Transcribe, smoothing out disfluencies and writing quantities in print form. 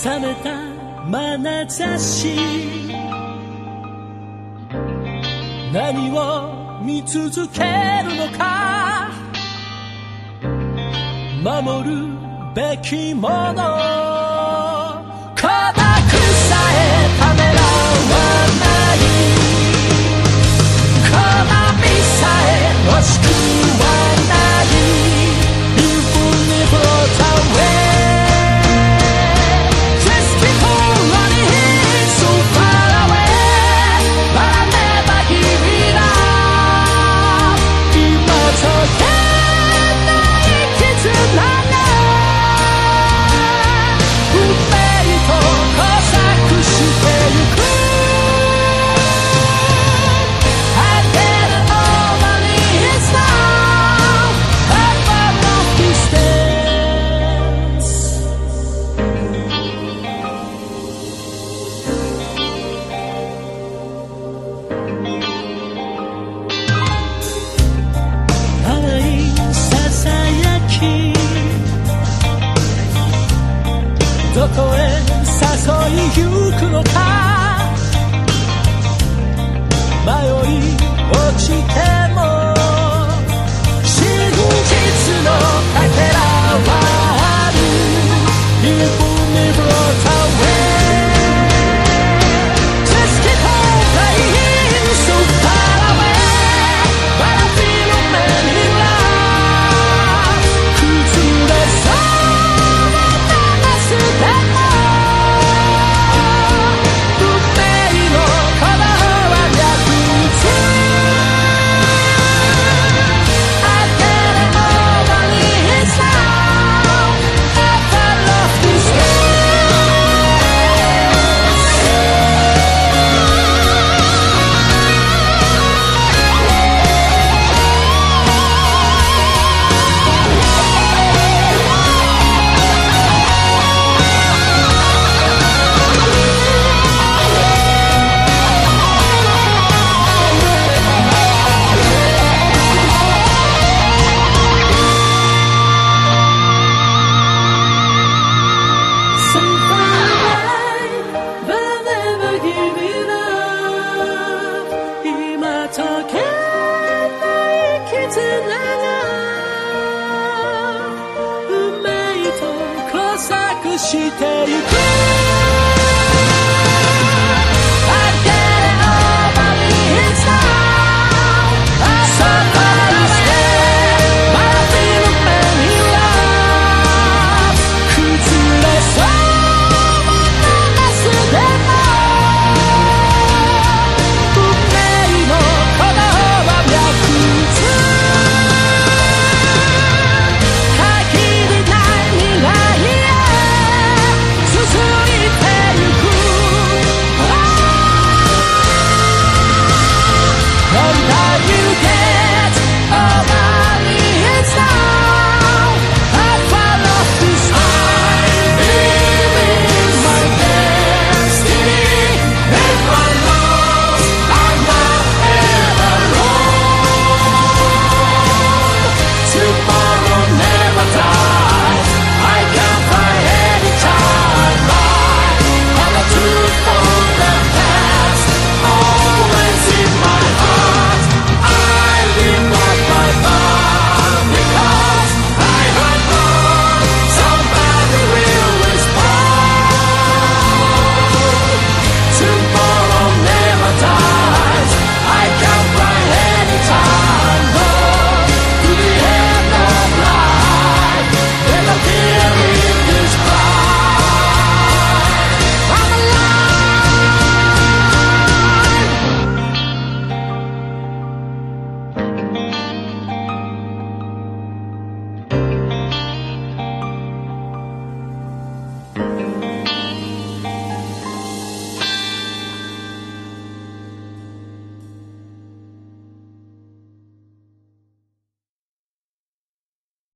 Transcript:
冷めた眼差し何を見続けるのか守るべきもの孤独さえためらわない好みさえ欲しくはない You pull me float away Just keep on running so far away But I'll never give it up 今解けない絆が運命と交錯してゆくI get over this now I love this dance 淡いささやきどこへ誘いゆくのか迷い落ちても真実のかけらはある You pull me float away Just keep on flying so far away But I feel a man in love 崩れそうなガラスでも運命の鼓動は逆つI get over this now I love this dance 今解けない絆が運命と交錯してゆく